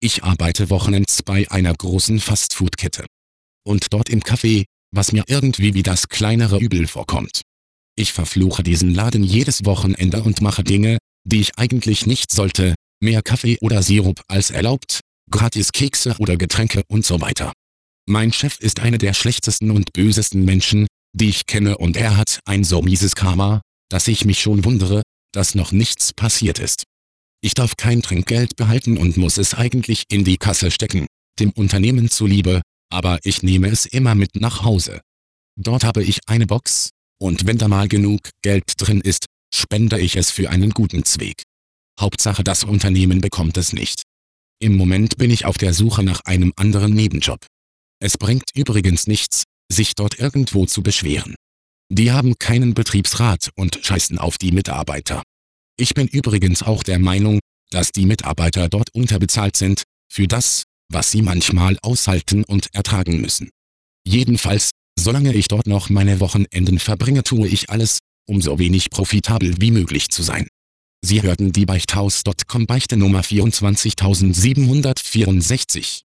Ich arbeite wochenends bei einer großen Fastfood-Kette. Und dort im Café, was mir irgendwie wie das kleinere Übel vorkommt. Ich verfluche diesen Laden jedes Wochenende und mache Dinge, die ich eigentlich nicht sollte, mehr Kaffee oder Sirup als erlaubt, gratis Kekse oder Getränke und so weiter. Mein Chef ist einer der schlechtesten und bösesten Menschen, die ich kenne, und er hat ein so mieses Karma, dass ich mich schon wundere, dass noch nichts passiert ist. Ich darf kein Trinkgeld behalten und muss es eigentlich in die Kasse stecken, dem Unternehmen zuliebe, aber ich nehme es immer mit nach Hause. Dort habe ich eine Box, und wenn da mal genug Geld drin ist, spende ich es für einen guten Zweck. Hauptsache, das Unternehmen bekommt es nicht. Im Moment bin ich auf der Suche nach einem anderen Nebenjob. Es bringt übrigens nichts, sich dort irgendwo zu beschweren. Die haben keinen Betriebsrat und scheißen auf die Mitarbeiter. Ich bin übrigens auch der Meinung, dass die Mitarbeiter dort unterbezahlt sind, für das, was sie manchmal aushalten und ertragen müssen. Jedenfalls, solange ich dort noch meine Wochenenden verbringe, tue ich alles, um so wenig profitabel wie möglich zu sein. Sie hörten die Beichthaus.com Beichte Nummer 24764.